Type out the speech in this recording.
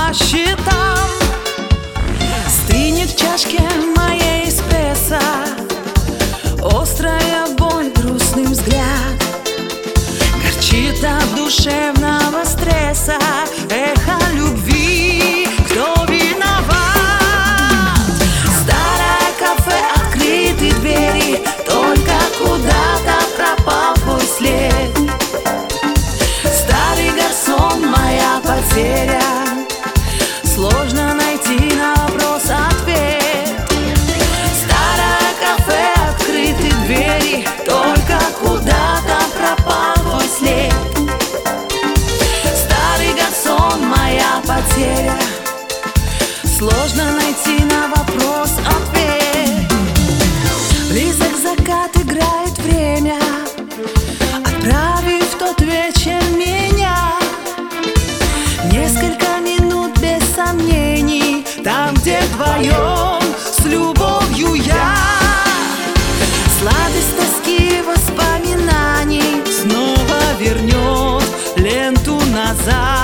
по счетам. Стынет в чашке моей эспрессо, острая боль, грустный взгляд. Горчит от душевного стресса эхо любви. Кто виноват? Старое кафе, открыты двери, только куда-то пропал твой след. Старый гарсон, моя потеря, сложно найти на вопрос ответ. Старое кафе, открыты двери, только куда-то пропал твой след. Старый гарсон, моя потеря, сложно найти на вопрос ответ. Близок закат, играет время, отправив в тот вечер меня. Несколько минут без сомнений, там, где вдвоем с любовью я. Сладость тоски и воспоминаний снова вернет ленту назад.